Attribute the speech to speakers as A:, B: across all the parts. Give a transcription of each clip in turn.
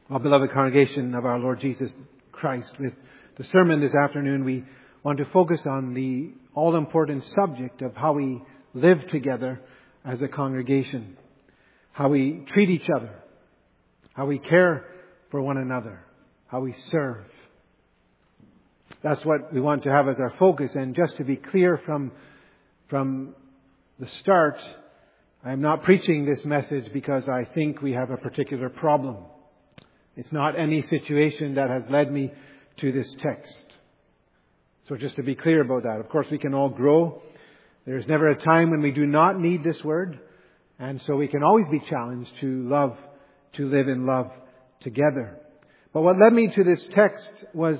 A: Our beloved congregation of our Lord Jesus Christ, with the sermon this afternoon, we want to focus on the all-important subject of how we live together as a congregation, how we treat each other, how we care for one another, how we serve. That's what we want to have as our focus. And just to be clear from the start, I am not preaching this message because I think we have a particular problem. It's not any situation that has led me to this text. So just to be clear about that. Of course, we can all grow. There's never a time when we do not need this word. And so we can always be challenged to live in love together. But what led me to this text was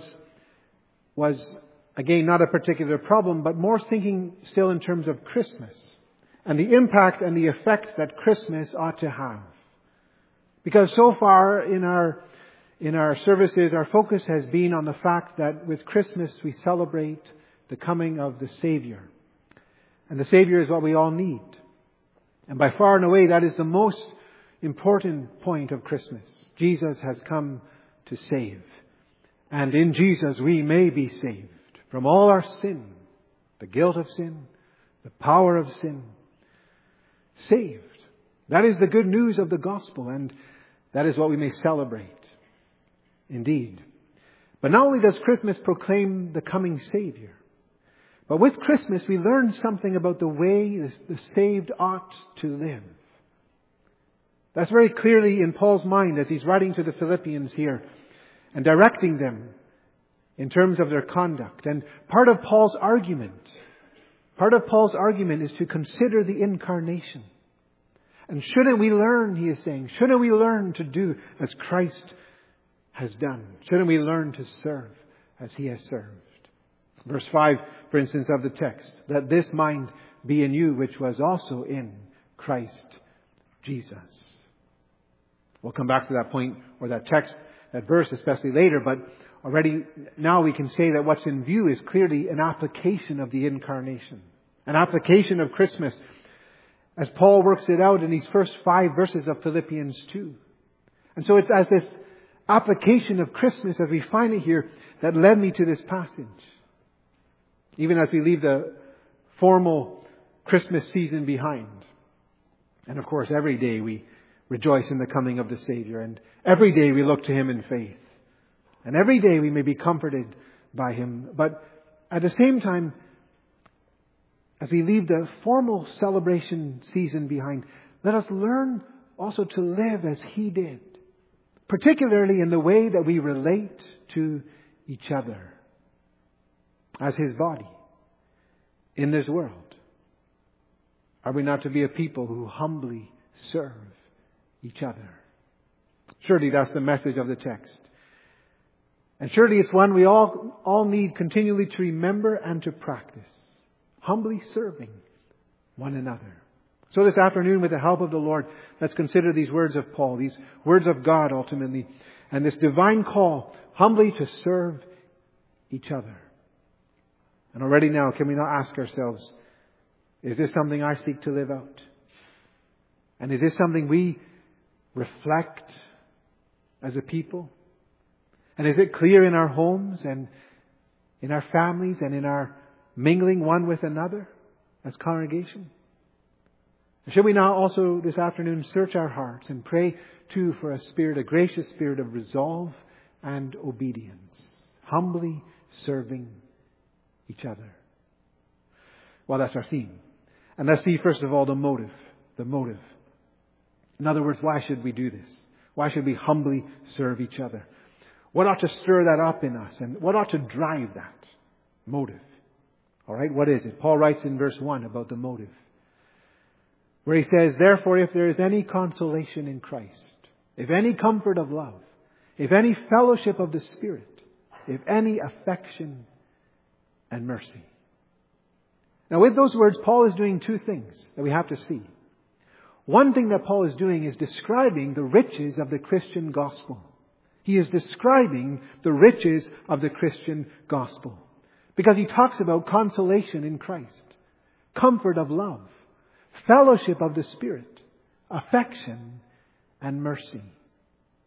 A: again, not a particular problem, but more thinking still in terms of Christmas and the impact and the effect that Christmas ought to have. Because so far in our services, our focus has been on the fact that with Christmas we celebrate the coming of the Savior. And the Savior is what we all need. And by far and away, that is the most important point of Christmas. Jesus has come to save. And in Jesus we may be saved from all our sin, the guilt of sin, the power of sin. Saved. That is the good news of the gospel, and that is what we may celebrate. Indeed. But not only does Christmas proclaim the coming Savior, but with Christmas we learn something about the way the saved ought to live. That's very clearly in Paul's mind as he's writing to the Philippians here and directing them in terms of their conduct. And part of Paul's argument is to consider the incarnation. And shouldn't we learn, he is saying, shouldn't we learn to do as Christ has done? Shouldn't we learn to serve as he has served? Verse 5, for instance, of the text, let this mind be in you, which was also in Christ Jesus. We'll come back to that point or that text, that verse, especially later, but already now we can say that what's in view is clearly an application of the incarnation, an application of Christmas, as Paul works it out in these first 5 verses of Philippians 2. And so it's as this application of Christmas, as we find it here, that led me to this passage. Even as we leave the formal Christmas season behind. And of course, every day we rejoice in the coming of the Savior. And every day we look to Him in faith. And every day we may be comforted by Him. But at the same time, as we leave the formal celebration season behind, let us learn also to live as He did. Particularly in the way that we relate to each other. As His body. In this world. Are we not to be a people who humbly serve each other? Surely that's the message of the text. And surely it's one we all need continually to remember and to practice. Humbly serving one another. So this afternoon, with the help of the Lord, let's consider these words of Paul, these words of God ultimately, and this divine call humbly to serve each other. And already now, can we not ask ourselves, is this something I seek to live out? And is this something we reflect as a people? And is it clear in our homes and in our families and in our mingling one with another as congregation? Should we now also this afternoon search our hearts and pray too for a gracious spirit of resolve and obedience, humbly serving each other? Well, that's our theme. And let's see first of all the motive. The motive. In other words, why should we do this? Why should we humbly serve each other? What ought to stir that up in us? And what ought to drive that motive? All right, what is it? Paul writes in verse 1 about the motive. Where he says, therefore, if there is any consolation in Christ, if any comfort of love, if any fellowship of the Spirit, if any affection and mercy. Now with those words, Paul is doing 2 things that we have to see. One thing that Paul is doing is describing the riches of the Christian gospel. He is describing the riches of the Christian gospel. Because he talks about consolation in Christ, comfort of love, fellowship of the Spirit, affection and mercy.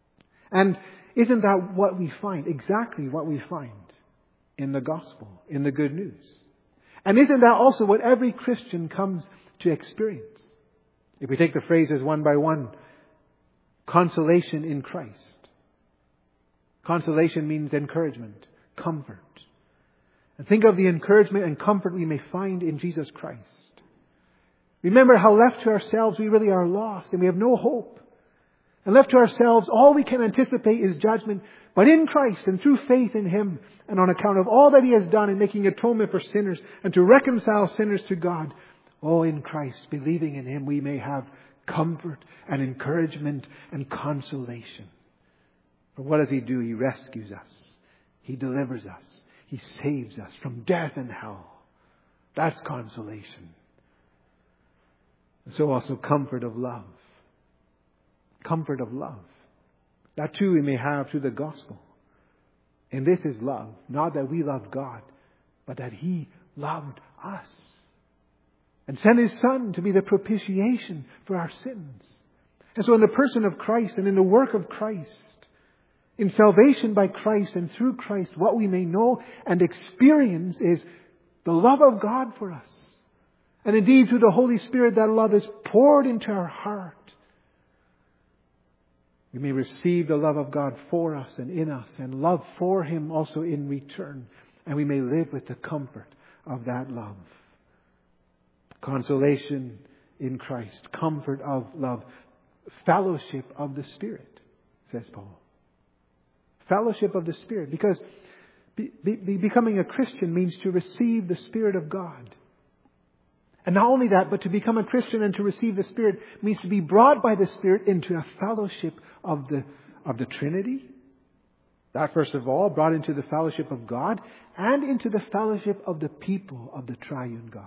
A: And isn't that what we find? Exactly what we find in the gospel, in the good news. And isn't that also what every Christian comes to experience? If we take the phrases one by one, consolation in Christ. Consolation means encouragement, comfort. And think of the encouragement and comfort we may find in Jesus Christ. Remember how left to ourselves we really are lost and we have no hope. And left to ourselves, all we can anticipate is judgment. But in Christ and through faith in Him and on account of all that He has done in making atonement for sinners and to reconcile sinners to God, in Christ, believing in Him, we may have comfort and encouragement and consolation. For what does He do? He rescues us. He delivers us. He saves us from death and hell. That's consolation. And so also comfort of love. Comfort of love. That too we may have through the gospel. And this is love. Not that we loved God, but that He loved us. And sent His Son to be the propitiation for our sins. And so in the person of Christ and in the work of Christ, in salvation by Christ and through Christ, what we may know and experience is the love of God for us. And indeed, through the Holy Spirit, that love is poured into our heart. We may receive the love of God for us and in us, and love for Him also in return. And we may live with the comfort of that love. Consolation in Christ, comfort of love, fellowship of the Spirit, says Paul. Fellowship of the Spirit, because becoming a Christian means to receive the Spirit of God. And not only that, but to become a Christian and to receive the Spirit means to be brought by the Spirit into a fellowship of the Trinity. That first of all, brought into the fellowship of God and into the fellowship of the people of the triune God.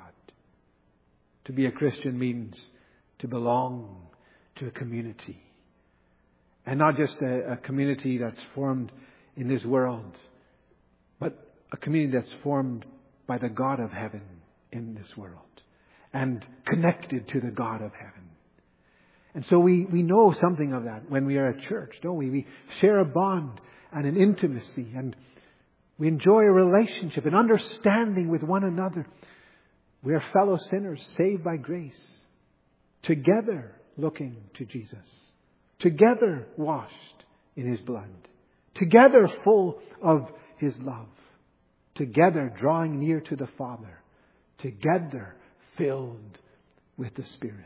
A: To be a Christian means to belong to a community. And not just a community that's formed in this world, but a community that's formed by the God of heaven in this world. And connected to the God of heaven. And so we know something of that when we are at church, don't we? We share a bond and an intimacy. And we enjoy a relationship, an understanding with one another. We are fellow sinners saved by grace. Together looking to Jesus. Together washed in His blood. Together full of His love. Together drawing near to the Father. Together filled with the Spirit.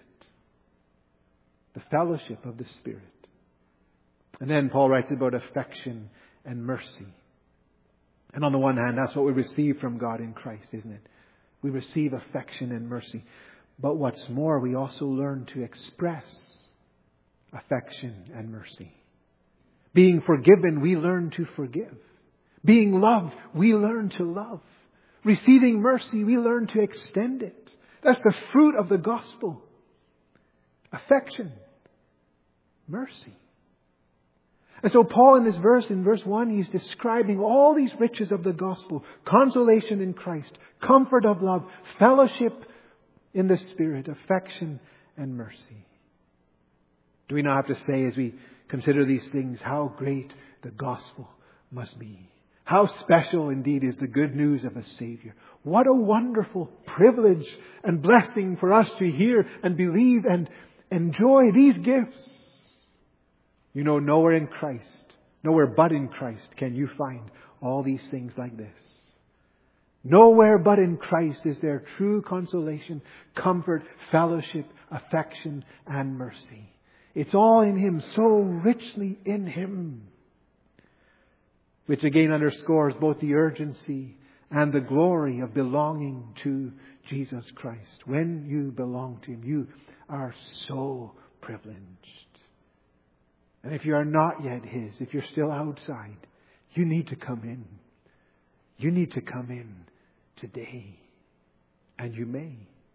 A: The fellowship of the Spirit. And then Paul writes about affection and mercy. And on the one hand, that's what we receive from God in Christ, isn't it? We receive affection and mercy. But what's more, we also learn to express affection and mercy. Being forgiven, we learn to forgive. Being loved, we learn to love. Receiving mercy, we learn to extend it. That's the fruit of the gospel. Affection. Mercy. And so Paul in this verse, in verse 1, he's describing all these riches of the gospel. Consolation in Christ. Comfort of love. Fellowship in the Spirit. Affection and mercy. Do we not have to say as we consider these things how great the gospel must be? How special indeed is the good news of a Savior. What a wonderful privilege and blessing for us to hear and believe and enjoy these gifts. You know, nowhere in Christ, nowhere but in Christ can you find all these things like this. Nowhere but in Christ is there true consolation, comfort, fellowship, affection, and mercy. It's all in Him, so richly in Him. Which again underscores both the urgency and the glory of belonging to Jesus Christ. When you belong to Him, you are so privileged. And if you are not yet His, if you're still outside, you need to come in. You need to come in today. And you may.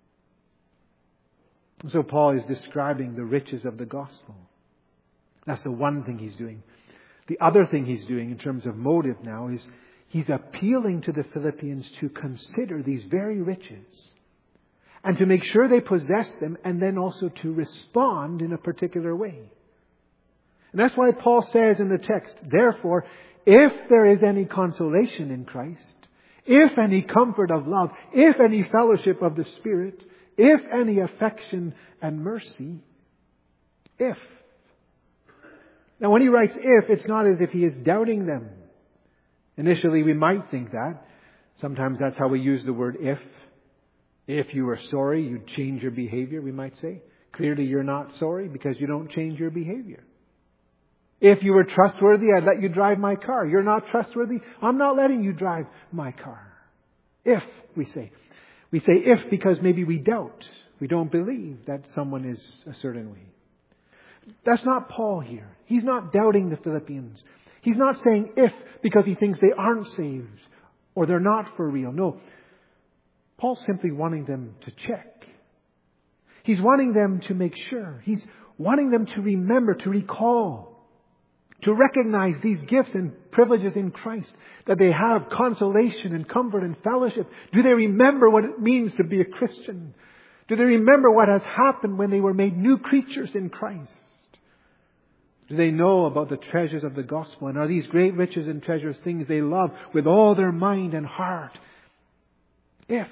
A: So Paul is describing the riches of the gospel. That's the one thing he's doing. The other thing he's doing in terms of motive now is he's appealing to the Philippians to consider these very riches and to make sure they possess them and then also to respond in a particular way. And that's why Paul says in the text, therefore, if there is any consolation in Christ, if any comfort of love, if any fellowship of the Spirit, if any affection and mercy, if. Now when he writes if, it's not as if he is doubting them. Initially we might think that. Sometimes that's how we use the word if. If you were sorry, you'd change your behavior, we might say. Clearly you're not sorry because you don't change your behavior. If you were trustworthy, I'd let you drive my car. You're not trustworthy, I'm not letting you drive my car. If, we say. We say if because maybe we doubt. We don't believe that someone is a certain way. That's not Paul here. He's not doubting the Philippians. He's not saying if because he thinks they aren't saved or they're not for real. No. Paul's simply wanting them to check. He's wanting them to make sure. He's wanting them to remember, to recall, to recognize these gifts and privileges in Christ, that they have consolation and comfort and fellowship. Do they remember what it means to be a Christian? Do they remember what has happened when they were made new creatures in Christ? Do they know about the treasures of the gospel? And are these great riches and treasures things they love with all their mind and heart? If.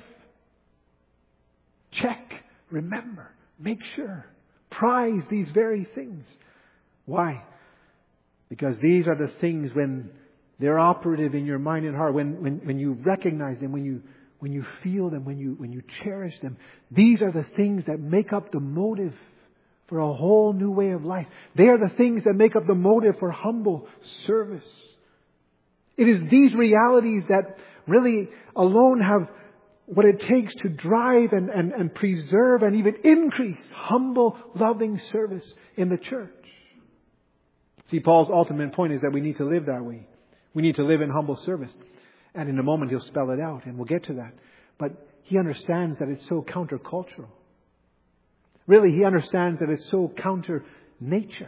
A: Check. Remember. Make sure. Prize these very things. Why? Because these are the things when they're operative in your mind and heart, when you recognize them, when you feel them, when you cherish them. These are the things that make up the motive for a whole new way of life. They are the things that make up the motive for humble service. It is these realities that really alone have what it takes to drive and preserve and even increase humble, loving service in the church. See, Paul's ultimate point is that we need to live that way. We need to live in humble service. And in a moment he'll spell it out, and we'll get to that. But he understands that it's so countercultural. Really, he understands that it's so counter nature.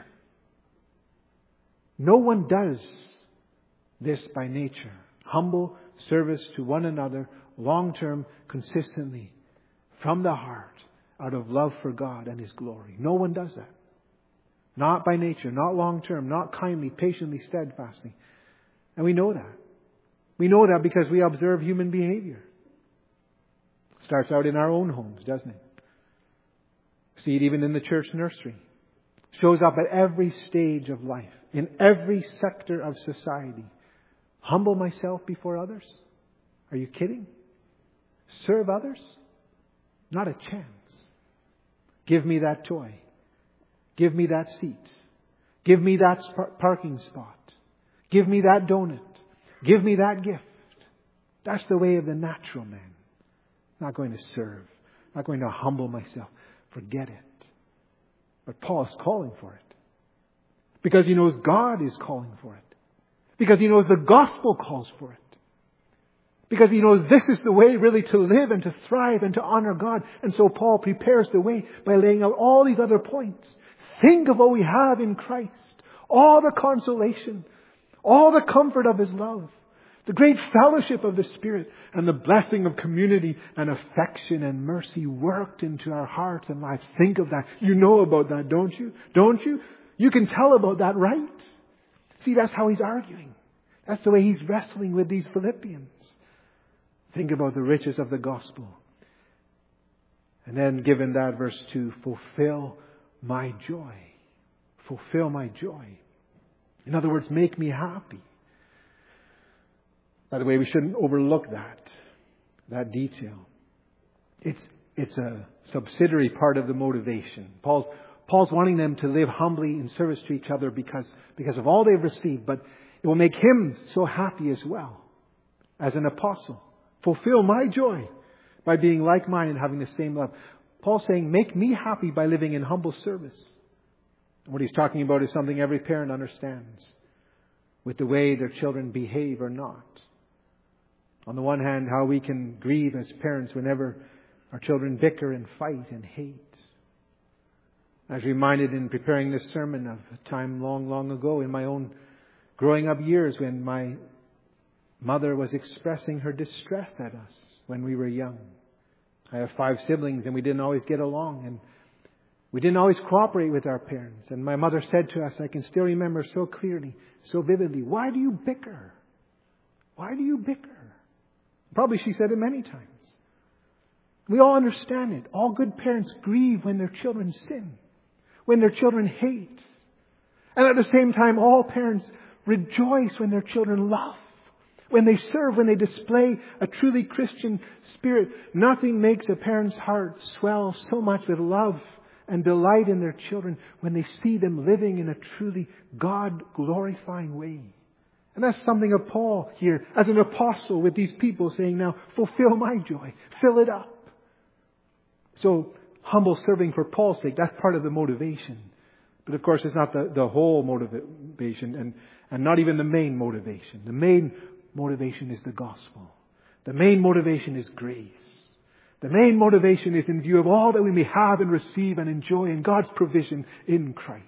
A: No one does this by nature. Humble service to one another, long-term, consistently, from the heart, out of love for God and His glory. No one does that. Not by nature, not long-term, not kindly, patiently, steadfastly. And we know that. We know that because we observe human behavior. It starts out in our own homes, doesn't it? See it even in the church nursery. Shows up at every stage of life, in every sector of society. Humble myself before others? Are you kidding? Serve others? Not a chance. Give me that toy. Give me that seat. Give me that parking spot. Give me that donut. Give me that gift. That's the way of the natural man. Not going to serve. Not going to humble myself. Forget it. But Paul is calling for it. Because he knows God is calling for it. Because he knows the gospel calls for it. Because he knows this is the way really to live and to thrive and to honor God. And so Paul prepares the way by laying out all these other points. Think of what we have in Christ. All the consolation. All the comfort of His love. The great fellowship of the Spirit. And the blessing of community and affection and mercy worked into our hearts and lives. Think of that. You know about that, don't you? Don't you? You can tell about that, right? See, that's how he's arguing. That's the way he's wrestling with these Philippians. Think about the riches of the gospel. And then given that verse 2, fulfill my joy. Fulfill my joy. In other words, make me happy. By the way, we shouldn't overlook that detail. It's a subsidiary part of the motivation. Paul's wanting them to live humbly in service to each other because of all they've received, but it will make him so happy as well as an apostle. Fulfill my joy by being like-minded and having the same love. Paul's saying, make me happy by living in humble service. And what he's talking about is something every parent understands with the way their children behave or not. On the one hand, how we can grieve as parents whenever our children bicker and fight and hate. I was reminded in preparing this sermon of a time long, long ago in my own growing up years when my mother was expressing her distress at us when we were young. I have 5 siblings and we didn't always get along, and We didn't always cooperate with our parents. And my mother said to us, I can still remember so clearly, so vividly, why do you bicker? Why do you bicker? Probably she said it many times. We all understand it. All good parents grieve when their children sin, when their children hate. And at the same time, all parents rejoice when their children love, when they serve, when they display a truly Christian spirit. Nothing makes a parent's heart swell so much with love and delight in their children when they see them living in a truly God-glorifying way. And that's something of Paul here as an apostle with these people saying, now fulfill my joy, fill it up. So humble serving for Paul's sake, that's part of the motivation. But of course, it's not the whole motivation and not even the main motivation. The main motivation is the gospel. The main motivation is grace. The main motivation is in view of all that we may have and receive and enjoy in God's provision in Christ.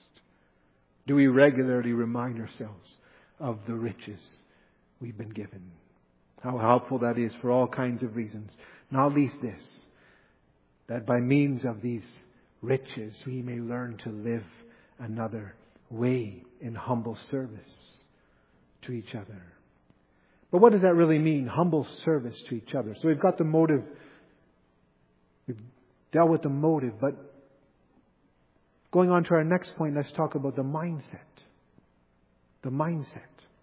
A: Do we regularly remind ourselves of the riches we've been given? How helpful that is for all kinds of reasons. Not least this, that by means of these riches we may learn to live another way in humble service to each other. But what does that really mean? Humble service to each other. So we've got the motive. We've dealt with the motive. But going on to our next point, let's talk about the mindset. The mindset.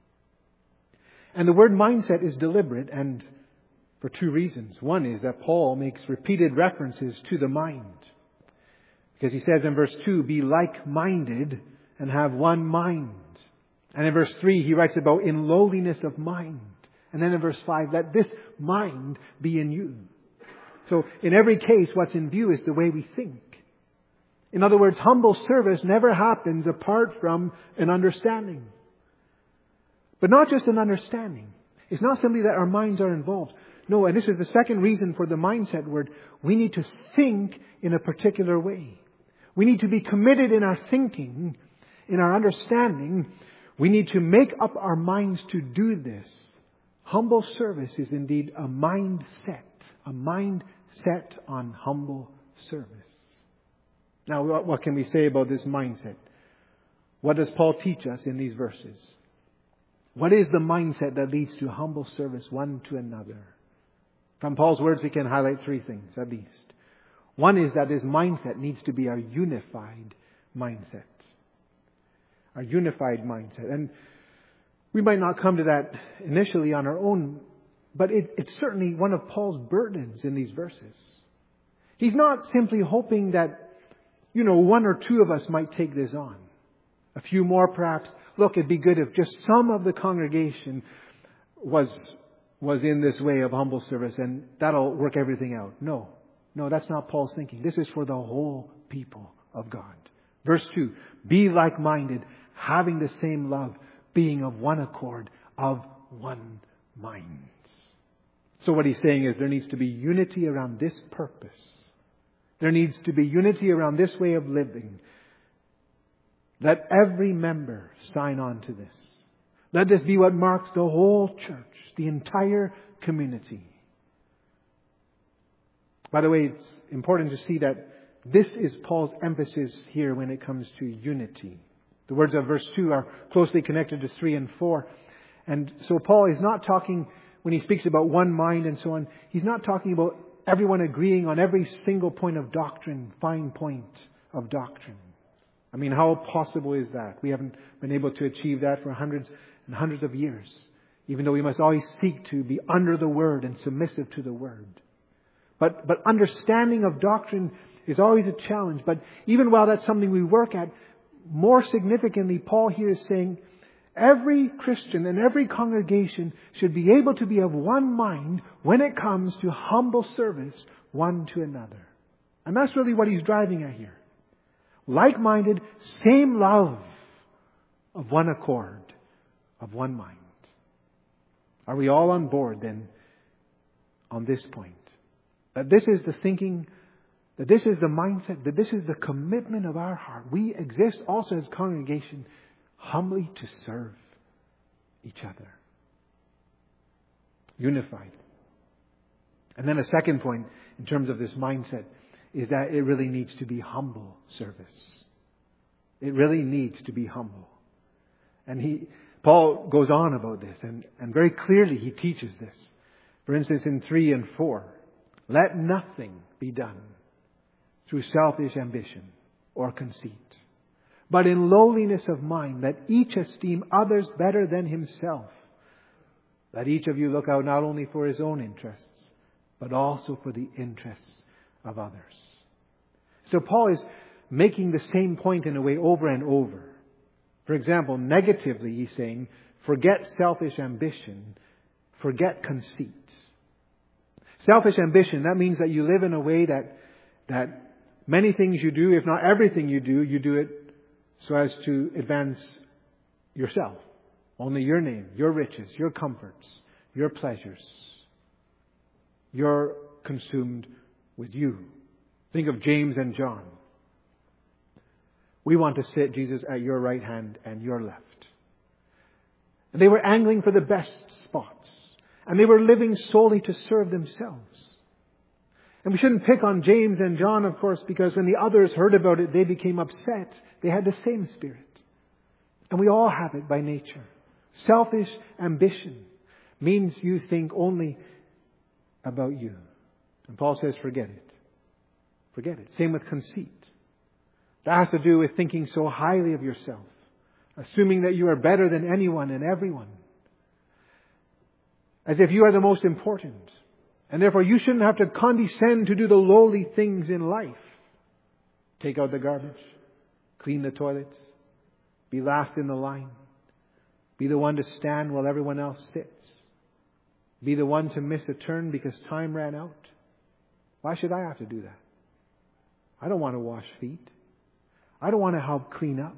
A: And the word mindset is deliberate, and for two reasons. One is that Paul makes repeated references to the mind. Because he says in verse 2, be like-minded and have one mind. And in verse 3, he writes about in lowliness of mind. And then in verse 5, let this mind be in you. So in every case, what's in view is the way we think. In other words, humble service never happens apart from an understanding. But not just an understanding. It's not simply that our minds are involved. No, and this is the second reason for the mindset word. We need to think in a particular way. We need to be committed in our thinking, in our understanding. We need to make up our minds to do this. Humble service is indeed a mindset on humble service. Now, what can we say about this mindset? What does Paul teach us in these verses? What is the mindset that leads to humble service one to another? From Paul's words, we can highlight three things at least. One is that this mindset needs to be our unified mindset. Our unified mindset. And we might not come to that initially on our own, but it's certainly one of Paul's burdens in these verses. He's not simply hoping that, one or two of us might take this on. A few more perhaps. Look, it'd be good if just some of the congregation was in this way of humble service and that'll work everything out. No, that's not Paul's thinking. This is for the whole people of God. Verse 2, be like-minded, having the same love, being of one accord, of one mind. So what he's saying is there needs to be unity around this purpose. There needs to be unity around this way of living. Let every member sign on to this. Let this be what marks the whole church, the entire community. By the way, it's important to see that this is Paul's emphasis here when it comes to unity. The words of verse 2 are closely connected to 3 and 4. And so Paul is not talking, when he speaks about one mind and so on, he's not talking about everyone agreeing on every single point of doctrine, fine point of doctrine. I mean, how possible is that? We haven't been able to achieve that for hundreds and hundreds of years, even though we must always seek to be under the Word and submissive to the Word. But understanding of doctrine is always a challenge. But even while that's something we work at, more significantly, Paul here is saying every Christian and every congregation should be able to be of one mind when it comes to humble service one to another. And that's really what he's driving at here. Like-minded, same love, of one accord, of one mind. Are we all on board then on this point? That this is the thinking, that this is the mindset, that this is the commitment of our heart. We exist also as a congregation humbly to serve each other. Unified. And then a second point in terms of this mindset is that it really needs to be humble service. It really needs to be humble. And Paul goes on about this, and very clearly he teaches this. For instance, in 3 and 4, let nothing be done through selfish ambition or conceit, but in lowliness of mind, let each esteem others better than himself. Let each of you look out not only for his own interests, but also for the interests of others. So Paul is making the same point in a way over and over. For example, negatively he's saying, forget selfish ambition, forget conceit. Selfish ambition, that means that you live in a way that many things you do, if not everything you do it so as to advance yourself. Only your name, your riches, your comforts, your pleasures. You're consumed with you. Think of James and John. We want to sit, Jesus, at your right hand and your left. And they were angling for the best spots. And they were living solely to serve themselves. And we shouldn't pick on James and John, of course, because when the others heard about it, they became upset. They had the same spirit. And we all have it by nature. Selfish ambition means you think only about you. And Paul says, forget it. Forget it. Same with conceit. That has to do with thinking so highly of yourself, assuming that you are better than anyone and everyone, as if you are the most important. And therefore you shouldn't have to condescend to do the lowly things in life. Take out the garbage, clean the toilets, be last in the line, be the one to stand while everyone else sits, be the one to miss a turn because time ran out. Why should I have to do that? I don't want to wash feet. I don't want to help clean up.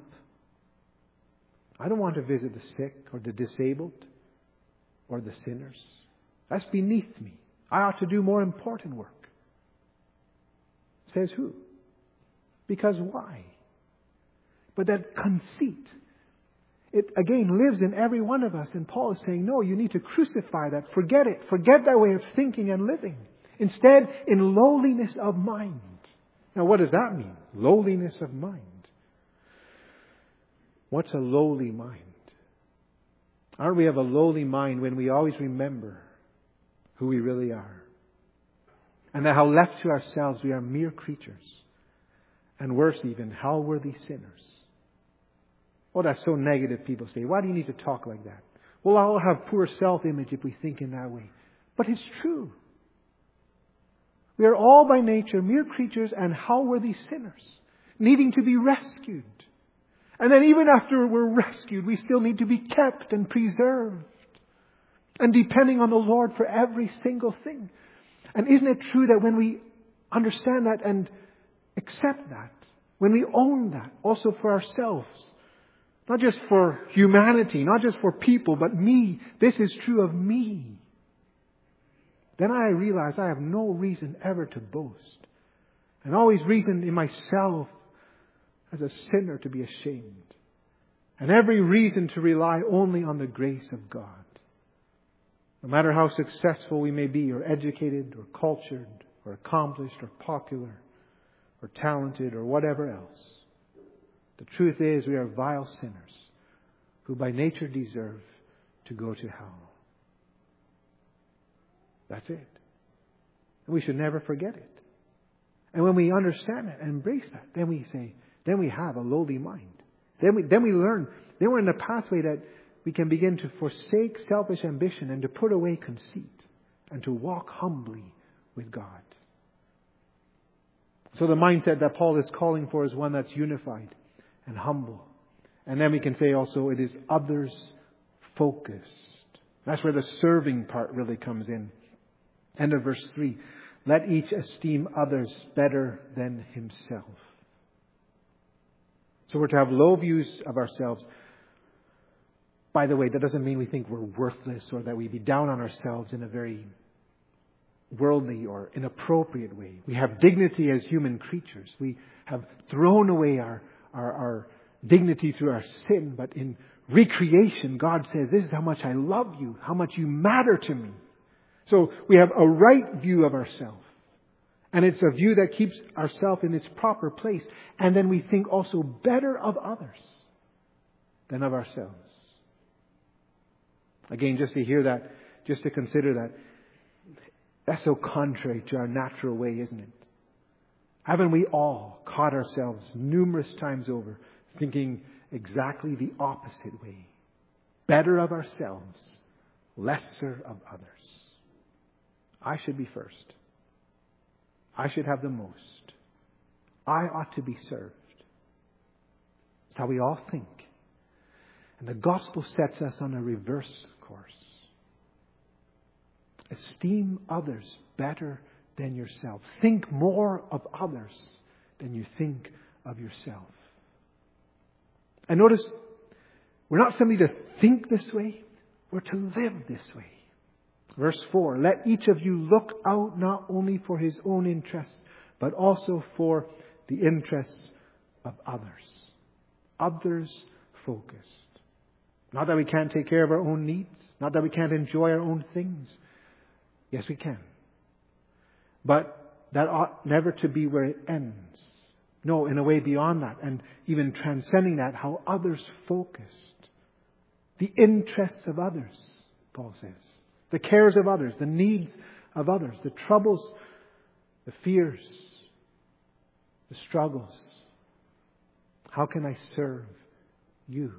A: I don't want to visit the sick or the disabled or the sinners. That's beneath me. I ought to do more important work. Says who? Because why? But that conceit, it again lives in every one of us. And Paul is saying, no, you need to crucify that. Forget it. Forget that way of thinking and living. Instead, in lowliness of mind. Now, what does that mean? Lowliness of mind. What's a lowly mind? Aren't we of a lowly mind when we always remember who we really are? And that how left to ourselves we are mere creatures. And worse even, hell-worthy sinners. Oh, that's so negative, people say. Why do you need to talk like that? Well, I'll have poor self-image if we think in that way. But it's true. We are all by nature mere creatures and hell-worthy sinners, needing to be rescued. And then even after we're rescued, we still need to be kept and preserved. And depending on the Lord for every single thing. And isn't it true that when we understand that and accept that, when we own that, also for ourselves, not just for humanity, not just for people, but me, this is true of me, then I realize I have no reason ever to boast. And always reason in myself as a sinner to be ashamed. And every reason to rely only on the grace of God. No matter how successful we may be, or educated, or cultured, or accomplished, or popular, or talented, or whatever else. The truth is we are vile sinners who by nature deserve to go to hell. That's it. And we should never forget it. And when we understand it and embrace that, then we say, then we have a lowly mind. Then we learn. Then we're in the pathway that we can begin to forsake selfish ambition and to put away conceit and to walk humbly with God. So the mindset that Paul is calling for is one that's unified and humble. And then we can say also it is others focused. That's where the serving part really comes in. End of verse 3. Let each esteem others better than himself. So we're to have low views of ourselves. By the way, that doesn't mean we think we're worthless or that we be down on ourselves in a very worldly or inappropriate way. We have dignity as human creatures. We have thrown away our dignity through our sin. But in recreation, God says, this is how much I love you, how much you matter to me. So we have a right view of ourselves. And it's a view that keeps ourselves in its proper place. And then we think also better of others than of ourselves. Again, just to hear that, just to consider that, that's so contrary to our natural way, isn't it? Haven't we all caught ourselves numerous times over thinking exactly the opposite way? Better of ourselves, lesser of others. I should be first. I should have the most. I ought to be served. That's how we all think. And the gospel sets us on a reverse course. Esteem others better than yourself. Think more of others than you think of yourself. And notice, we're not simply to think this way, we're to live this way. Verse 4, let each of you look out not only for his own interests, but also for the interests of others. Others focused. Not that we can't take care of our own needs. Not that we can't enjoy our own things. Yes, we can. But that ought never to be where it ends. No, in a way beyond that, and even transcending that, how others focused. The interests of others, Paul says. The cares of others, the needs of others, the troubles, the fears, the struggles. How can I serve you?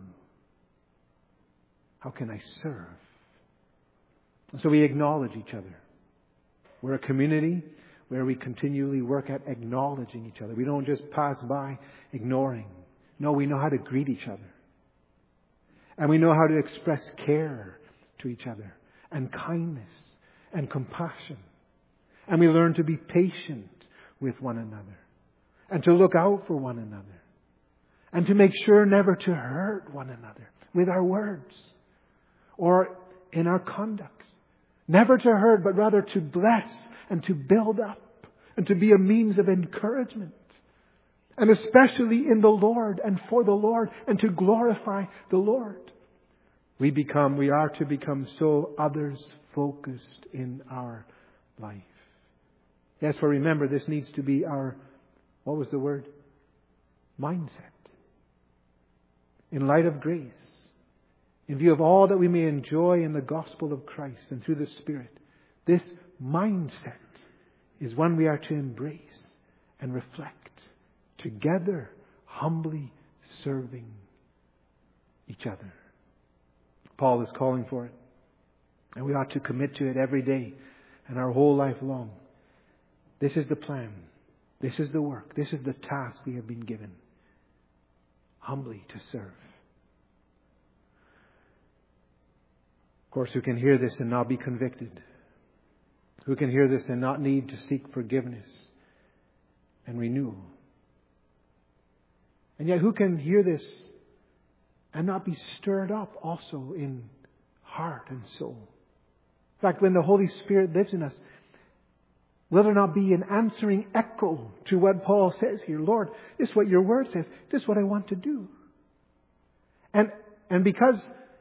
A: How can I serve? And so we acknowledge each other. We're a community where we continually work at acknowledging each other. We don't just pass by ignoring. No, we know how to greet each other. And we know how to express care to each other. And kindness and compassion. And we learn to be patient with one another. And to look out for one another. And to make sure never to hurt one another with our words or in our conduct. Never to hurt, but rather to bless and to build up and to be a means of encouragement. And especially in the Lord and for the Lord and to glorify the Lord. We are to become so others focused in our life. Yes, for remember, this needs to be our, what was the word? Mindset. In light of grace, in view of all that we may enjoy in the gospel of Christ and through the Spirit, this mindset is one we are to embrace and reflect together, humbly serving each other. Paul is calling for it. And we ought to commit to it every day and our whole life long. This is the plan. This is the work. This is the task we have been given. Humbly to serve. Of course, who can hear this and not be convicted? Who can hear this and not need to seek forgiveness and renewal? And yet who can hear this and not be stirred up also in heart and soul? In fact, when the Holy Spirit lives in us, will there not be an answering echo to what Paul says here? Lord, this is what your word says. This is what I want to do. And because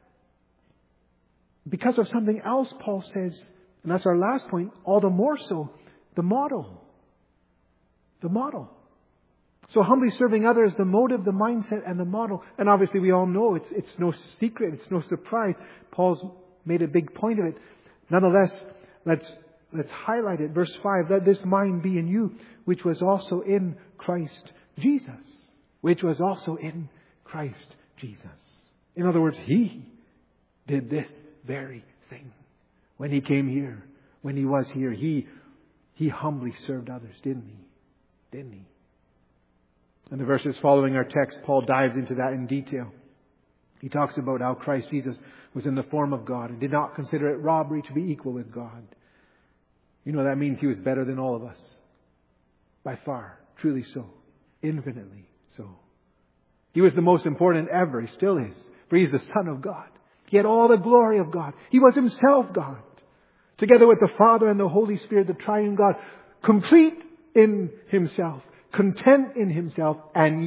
A: of something else, Paul says, and that's our last point, all the more so, the model. The model. So humbly serving others, the motive, the mindset, and the model. And obviously we all know it's no secret, it's no surprise. Paul's made a big point of it. Nonetheless, let's highlight it. Verse 5, let this mind be in you, which was also in Christ Jesus. Which was also in Christ Jesus. In other words, He did this very thing. When He came here, when He was here, He humbly served others, didn't He? Didn't He? In the verses following our text, Paul dives into that in detail. He talks about how Christ Jesus was in the form of God and did not consider it robbery to be equal with God. You know, that means He was better than all of us. By far. Truly so. Infinitely so. He was the most important ever. He still is. For He's the Son of God. He had all the glory of God. He was Himself God. Together with the Father and the Holy Spirit, the triune God. Complete in Himself. Content in Himself. And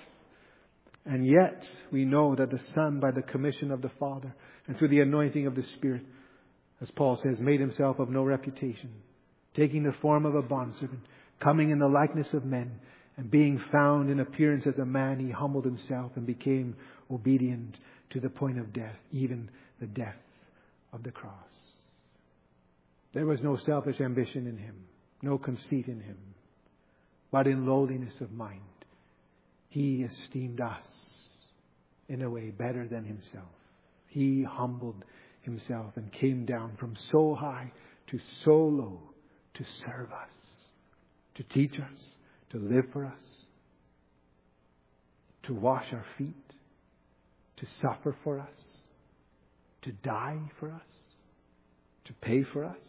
A: yet we know that the Son, by the commission of the Father and through the anointing of the Spirit, as Paul says, made Himself of no reputation, taking the form of a bondservant, Coming in the likeness of men and being found in appearance as a man, He humbled Himself and became obedient to the point of death, even the death of the cross. There was no selfish ambition in Him, no conceit in Him, but in lowliness of mind, He esteemed us in a way better than Himself. He humbled Himself and came down from so high to so low to serve us, to teach us, to live for us, to wash our feet, to suffer for us, to die for us, to pay for us.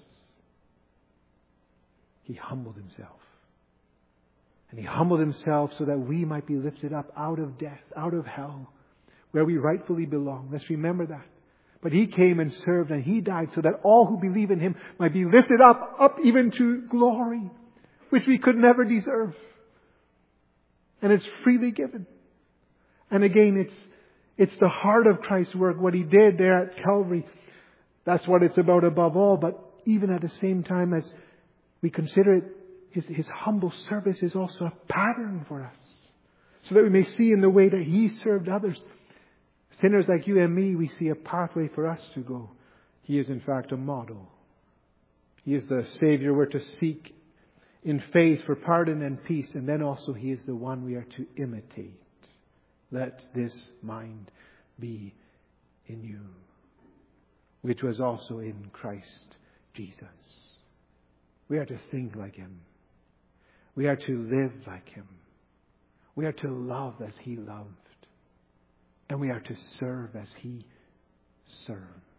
A: He humbled Himself. And He humbled Himself so that we might be lifted up out of death, out of hell, where we rightfully belong. Let's remember that. But He came and served and He died so that all who believe in Him might be lifted up even to glory, which we could never deserve. And it's freely given. And again, it's the heart of Christ's work, what He did there at Calvary. That's what it's about above all. But even at the same time as we consider it, His humble service is also a pattern for us. So that we may see in the way that He served others. Sinners like you and me, we see a pathway for us to go. He is in fact a model. He is the Savior we're to seek in faith for pardon and peace. And then also He is the one we are to imitate. Let this mind be in you, which was also in Christ Jesus. We are to think like Him. We are to live like Him. We are to love as He loved. And we are to serve as He served.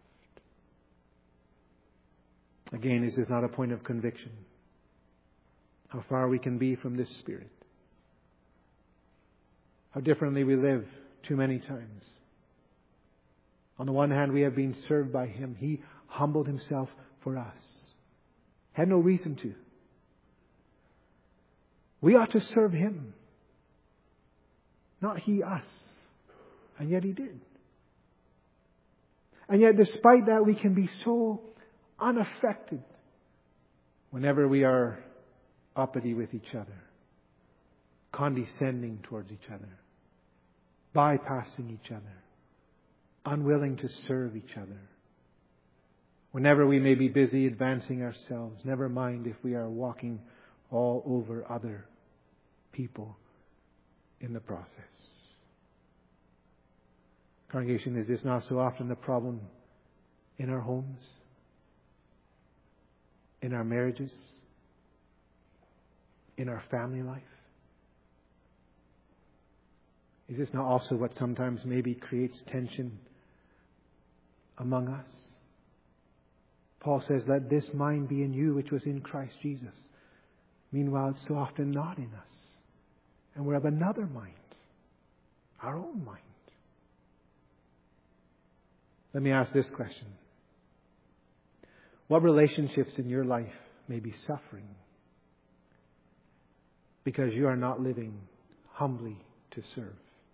A: Again, this is not a point of conviction. How far we can be from this Spirit. How differently we live too many times. On the one hand, we have been served by Him. He humbled Himself for us. Had no reason to. We ought to serve Him. Not He us. And yet He did. And yet despite that, we can be so unaffected whenever we are uppity with each other, condescending towards each other, bypassing each other, unwilling to serve each other. Whenever we may be busy advancing ourselves, never mind if we are walking all over other people in the process. Congregation, is this not so often the problem in our homes, in our marriages, in our family life? Is this not also what sometimes maybe creates tension among us? Paul says, let this mind be in you which was in Christ Jesus. Meanwhile, it's so often not in us. And we're of another mind, our own mind. Let me ask this question. What relationships in your life may be suffering because you are not living humbly to serve?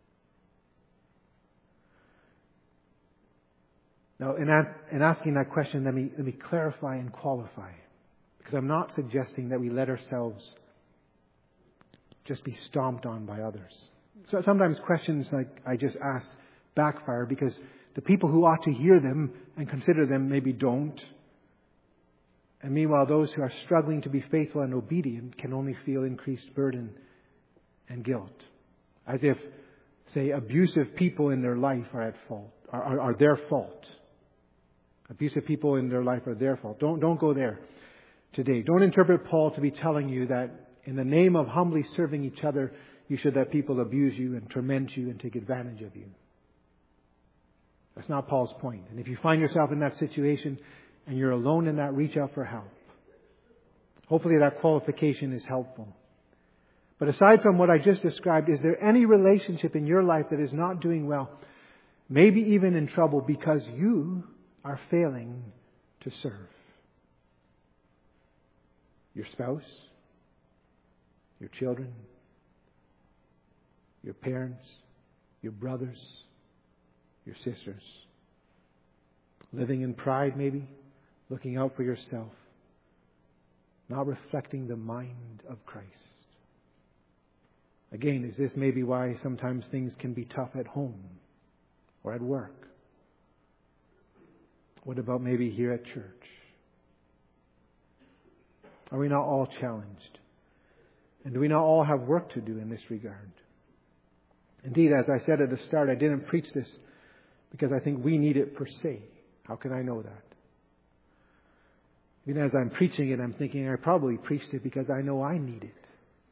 A: Now, in asking that question, let me clarify and qualify. Because I'm not suggesting that we let ourselves just be stomped on by others. So sometimes questions like I just asked backfire because the people who ought to hear them and consider them maybe don't. And meanwhile, those who are struggling to be faithful and obedient can only feel increased burden and guilt. As if, say, abusive people in their life are at fault, are their fault. Abusive people in their life are their fault. Don't go there today. Don't interpret Paul to be telling you that in the name of humbly serving each other, you should let people abuse you and torment you and take advantage of you. That's not Paul's point. And if you find yourself in that situation and you're alone in that, reach out for help. Hopefully that qualification is helpful. But aside from what I just described, is there any relationship in your life that is not doing well, maybe even in trouble because you are failing to serve? Your spouse, your children, your parents, your brothers, your sisters. Living in pride maybe, looking out for yourself. not reflecting the mind of Christ. Again, is this maybe why sometimes things can be tough at home or at work? What about maybe here at church? Are we not all challenged? And do we not all have work to do in this regard? Indeed, as I said at the start, I didn't preach this because I think we need it per se. How can I know that? Even as I'm preaching it, I'm thinking I probably preached it because I know I need it.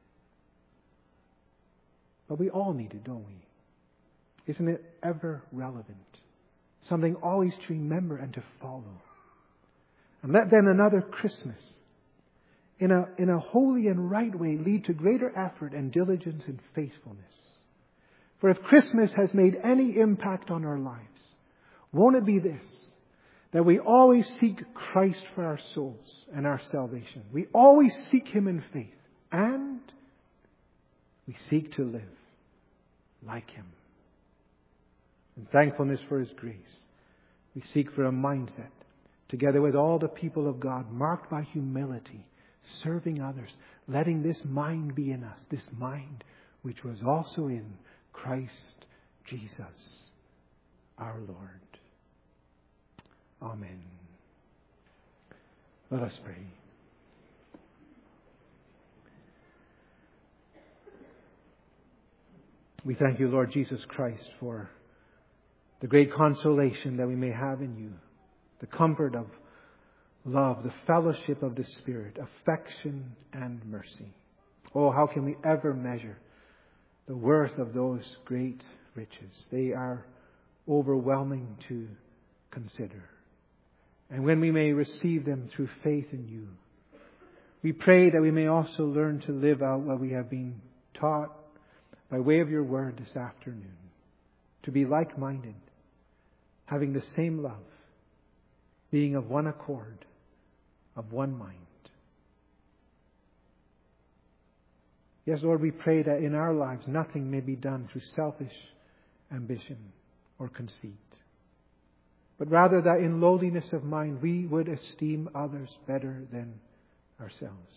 A: But we all need it, don't we? Isn't it ever relevant? Something always to remember and to follow. And let then another Christmas, in a holy and right way, lead to greater effort and diligence and faithfulness. For if Christmas has made any impact on our lives, won't it be this? That we always seek Christ for our souls and our salvation. We always seek Him in faith. And we seek to live like Him. In thankfulness for His grace, we seek for a mindset, together with all the people of God, marked by humility, serving others, letting this mind be in us, this mind which was also in Christ Jesus, our Lord. Amen. Let us pray. We thank you, Lord Jesus Christ, for the great consolation that we may have in you, the comfort of love, the fellowship of the Spirit, affection and mercy. Oh, how can we ever measure the worth of those great riches? They are overwhelming to consider. And when we may receive them through faith in you, we pray that we may also learn to live out what we have been taught by way of your word this afternoon. To be like-minded, having the same love, being of one accord, of one mind. Yes, Lord, we pray that in our lives nothing may be done through selfish ambition or conceit, but rather that in lowliness of mind we would esteem others better than ourselves.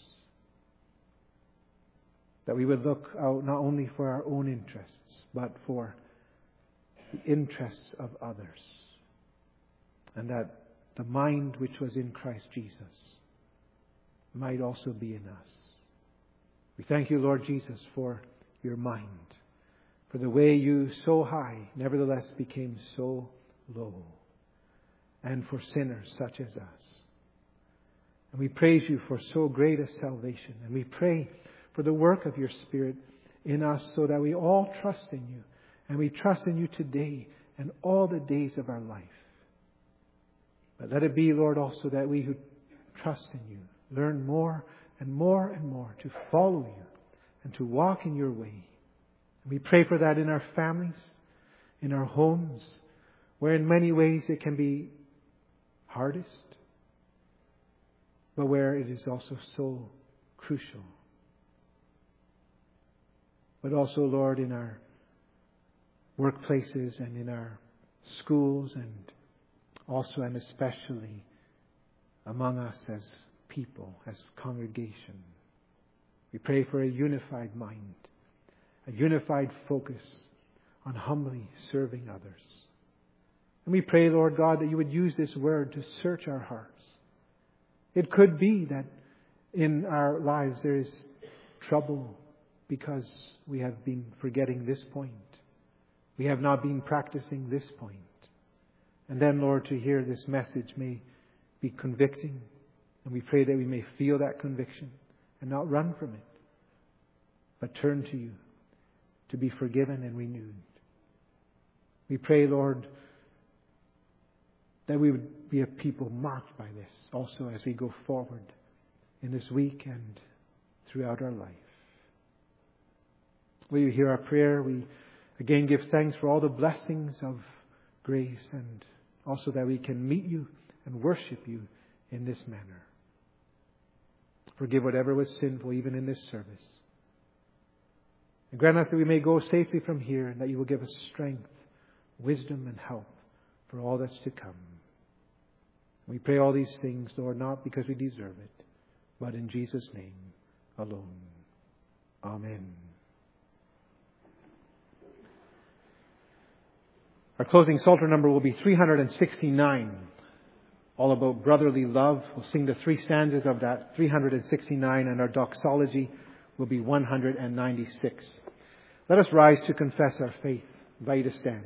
A: That we would look out not only for our own interests, but for the interests of others. And that the mind which was in Christ Jesus might also be in us. We thank you, Lord Jesus, for your mind, for the way you so high nevertheless became so low, and for sinners such as us. And we praise you for so great a salvation. And we pray for the work of your Spirit in us so that we all trust in you. And we trust in you today and all the days of our life. But let it be, Lord, also that we who trust in you learn more and more and more to follow you and to walk in your way. And we pray for that in our families, in our homes, where in many ways it can be hardest, but where it is also so crucial. But also, Lord, in our workplaces and in our schools, and also and especially among us as people, as congregation. We pray for a unified mind, a unified focus on humbly serving others. And we pray, Lord God, that you would use this word to search our hearts. It could be that in our lives there is trouble because we have been forgetting this point. We have not been practicing this point. And then, Lord, to hear this message may be convicting. And we pray that we may feel that conviction and not run from it, but turn to you to be forgiven and renewed. We pray, Lord, that we would be a people marked by this also as we go forward in this week and throughout our life. Will you hear our prayer? We again give thanks for all the blessings of grace, and also that we can meet you and worship you in this manner. Forgive whatever was sinful, even in this service. And grant us that we may go safely from here, and that you will give us strength, wisdom, and help for all that's to come. We pray all these things, Lord, not because we deserve it, but in Jesus' name alone. Amen. Our closing Psalter number will be 369. All about brotherly love. We'll sing the 3 stanzas of that, 369, and our doxology will be 196. Let us rise to confess our faith. I invite you to stand.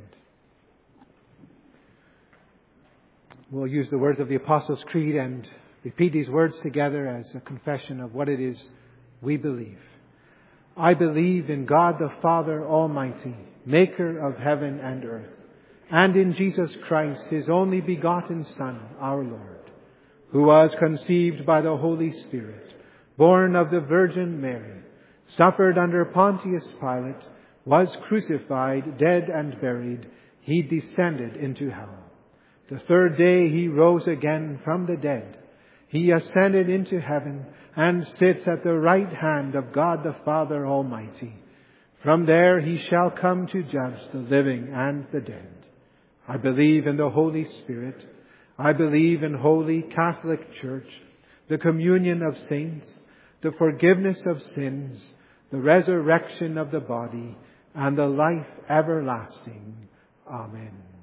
A: We'll use the words of the Apostles' Creed and repeat these words together as a confession of what it is we believe. I believe in God the Father Almighty, maker of heaven and earth, and in Jesus Christ, His only begotten Son, our Lord, who was conceived by the Holy Spirit, born of the Virgin Mary, suffered under Pontius Pilate, was crucified, dead and buried. He descended into hell. The third day He rose again from the dead. He ascended into heaven and sits at the right hand of God the Father Almighty. From there He shall come to judge the living and the dead. I believe in the Holy Spirit. I believe in Holy Catholic Church, the communion of saints, the forgiveness of sins, the resurrection of the body, and the life everlasting. Amen.